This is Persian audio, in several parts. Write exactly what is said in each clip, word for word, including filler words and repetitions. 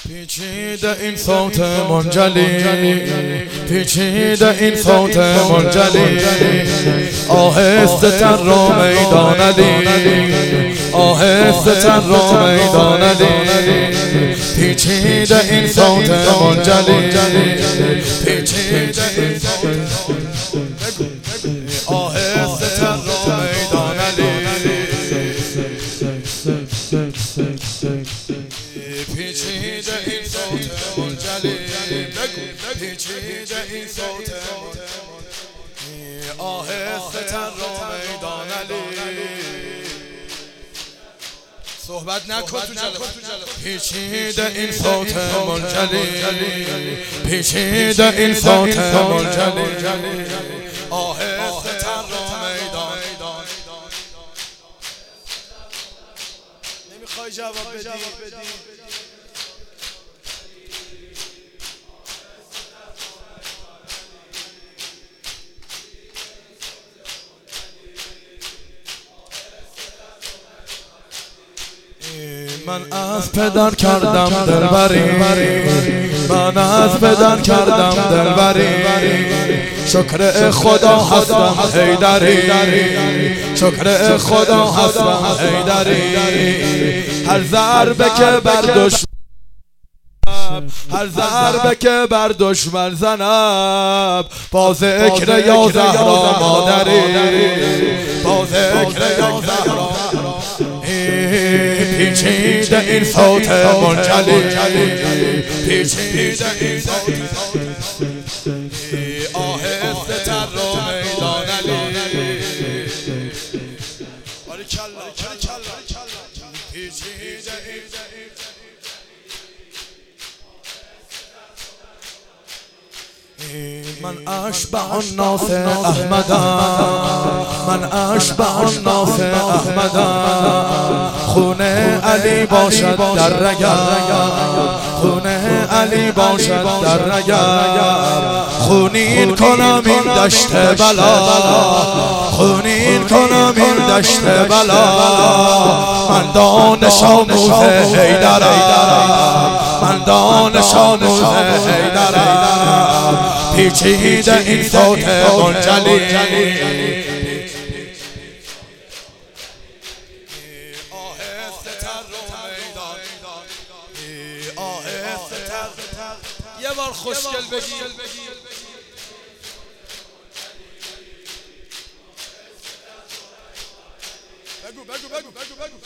پیچیده این صوت منجلی، پیچیده این صوت منجلی، آهسته تر رو میدان علی، آهسته تر رو میدان علی. پیچیده این صوت منجلی، پیچیده این صوت آهسته تر رو میدان علی. پیچیده این صوت منجلی، پیچیده این صوت آهسته تر رو میدان علی. صحبت نکن تو جلو. پیچیده این صوت منجلی، پیچیده این صوت منجلی، آهسته تر رو میدان. نمیخوای جواب بدی؟ من از پدر کردم دلبری، من از پدر کردم دلبری، شکر خدا هستم حیدری، شکر خدا هستم حیدری. هر ضربه که بر دشمن، هر ضربه که بر دشمن زنم، با ذکر یا زهرا مادری، با ذکر یا زهرا. پیچیده این صوت منجلی، پیچیده این صوت آهسته تر رو میدان علی. پیچیده این من اشبه الناس احمدم، من اشبه الناس احمدم. خون علی باشد در رگم، خون علی باشد در رگم. خونین کنم این دشت بلا، خونین کنم این دشت بلا. من دانش آموز حیدرم، من دانش آموز حیدرم. پیچیده این صوت منجلی، آهسته تر رو میدان، آهسته تر. یه بار خوشگل بگی. بگو بگو بگو بگو بگو.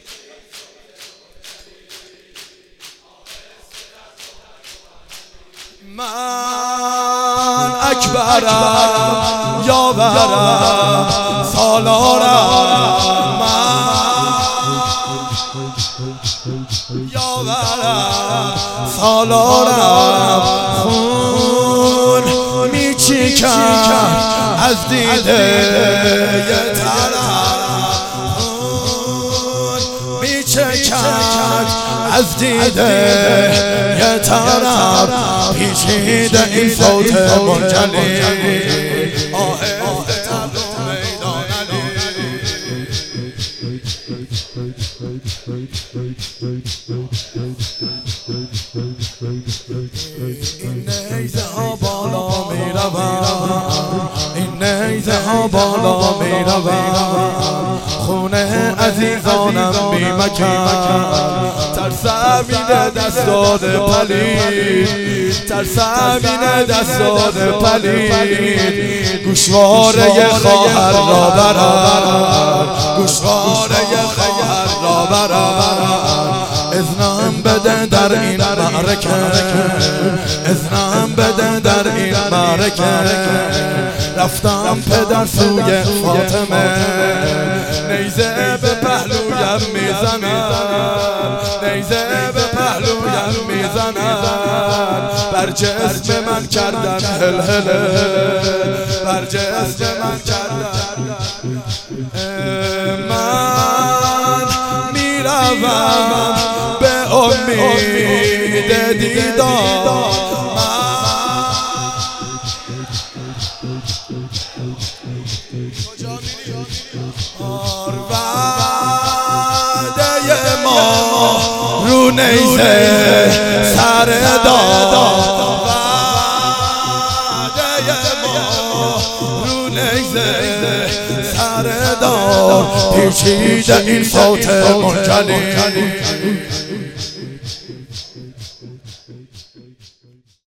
من اکبرم یاورم سالارم، من یاورم سالارم. خون میچکم از دیده یه طرف، خون میچکم از دیده یه طرف. پیچیده این صوت منجلی، آهسته تر رو میدان علی. این نیزه ها بالا می روم، این نیزه ها بالا می روم. خون عزیزانم بی مکان، ترسم اینه دستان پلید، ترسم اینه دستان پلید. گوشواره خواهر را برم، گوشواره خواهر را برم. اذنم بده در این معرکه، اذنم بده در این معرکه. رفتم پدر سوی فاطمه، نیزه به پهلویم میزنم، نیزه به پهلویم میزنم. بر جسم من کردن هلهله، بر جسم من کردن. من میروم به امید دیدار، وعده ما رو نیزه سر داد رو نیزه سر داد پیچیده این صوت منجلی